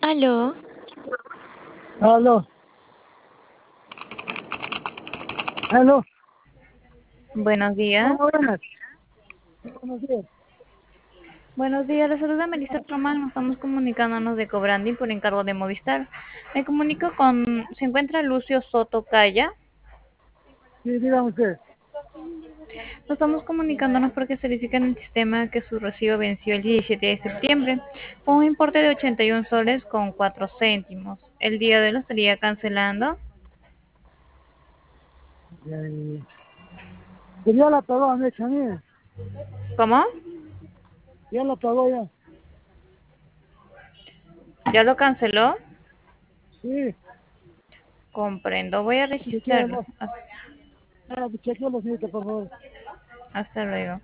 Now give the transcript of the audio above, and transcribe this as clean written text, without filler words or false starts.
Aló, Aló, aló, buenos días. ¿cómo buenas? Buenos días. Buenos días, la saluda Melissa Román. Nos estamos comunicándonos de Cobranding por encargo de Movistar. Me comunico con... ¿Se encuentra Lucio Soto Calla? Sí, dígame usted. Nos estamos comunicándonos porque se verifica en el sistema que su recibo venció el 17 de septiembre con un importe de 81 soles con 4 céntimos. El día de hoy lo estaría cancelando. Eh, pues ya la pagó, Amecha, mire. ¿Cómo? Ya la pagó ya. ¿Ya lo canceló? Sí, Comprendo. Voy a registrarlo. chequealo. Chequealo, señorita, por favor. Hasta luego.